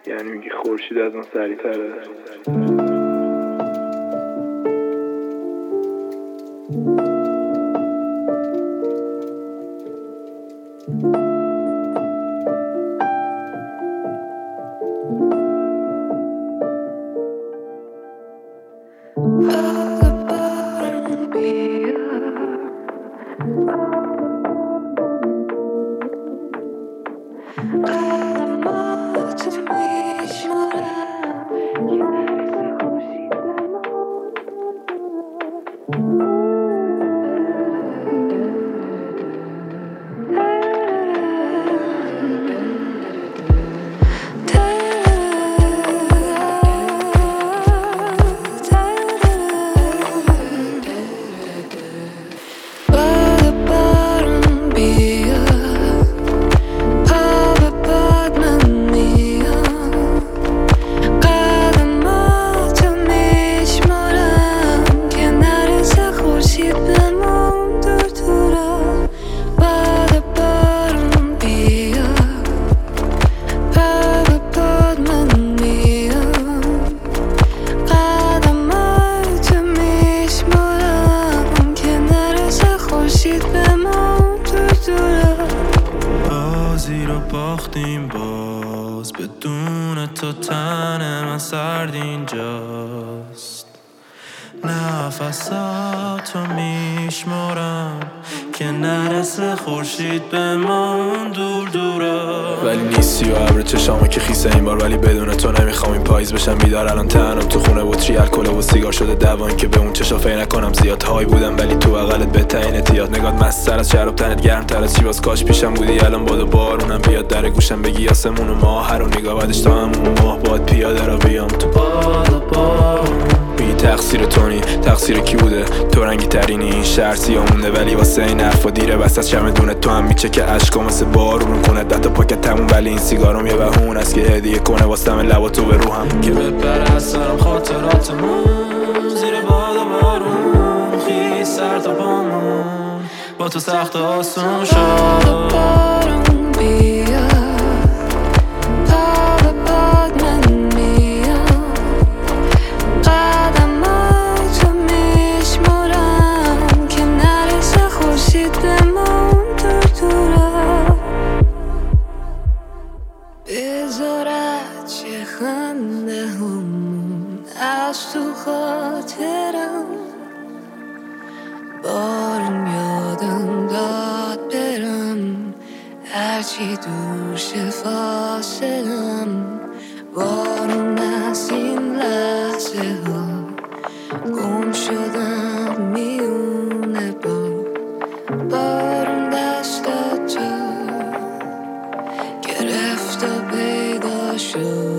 یعنی میگی خورشید از اون سریع‌تره. باختیم باز بدون تو تن من سرد اینجاست نفساتو میشمارم که نرسه خورشید به من دور دورا ولی نیستی و ابر چشامه که خیسه این بار ولی بدون تو نمیخوام این پاییز بشم بیدار الان تنم تو خونه بطری الکل و سیگار شده دوان که به اون چشا فکر نکنم زیاد های بودم ولی تو بغلت بهترین احتیاط نگات مستر از شراب تنت گرم تر از چی باز کاش پیشم بودی الان باد و بارونم بیاد در گوشم بگی آسمون و ماه هر و نگاه بعدش تا همون ماه باد پیاده را بیام تو باد و بارون میگی تقصیر تونی تقصیر کی بوده تو رنگی ترینی این شهر سیاه مونده ولی واسه این حرفا دیره بس از چمدون تو هم میچه که اشکا مثل بارون کنه دتا پاکت تموم ولی این سیگارم یه بهونه است که هدیه کنه واسه لبا تو به روحم که بپره از سرم خاطراتمون زیر باد و بارون خیلی سر تا پامون با تو سخت آسون شد بذارد چه خنده همون از تو خاطرم بارون یادم داد برم هرچی دوش فاصلم بارون از این لحظه ها گم شدم میونه بارون دست تو گرفت و پیدا شد